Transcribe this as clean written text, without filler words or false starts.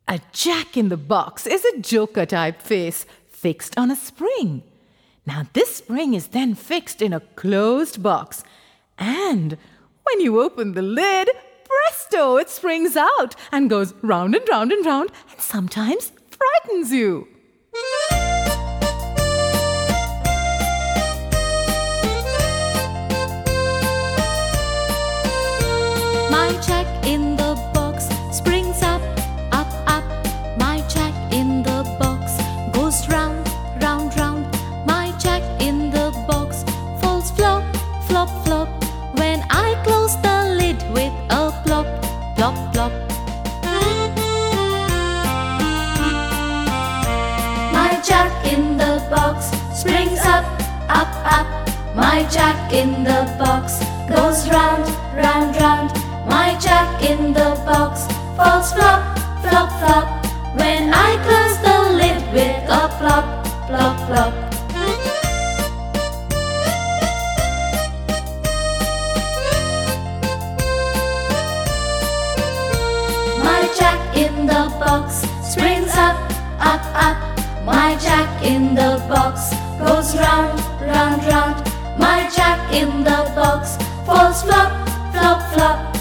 A jack-in-the-box is a joker-type face fixed on a spring. Now this spring is then fixed in a closed box, and when you open the lid, presto, it springs out and goes round and round and round and sometimes frightens you. My jack in the box springs up, up, up. My jack in the box goes round, round, round. My jack in the box falls flop, flop, flop. When I close the lid with a plop, plop, plop. My jack in the box springs up, up, up. My jack in the box goes round, round, round. My jack in the box falls flop, flop, flop. When I close the lid with a plop, plop, plop. My jack in the box springs up, up, up. My jack in the box goes round, round, round. My jack in the box falls flop, flop, flop.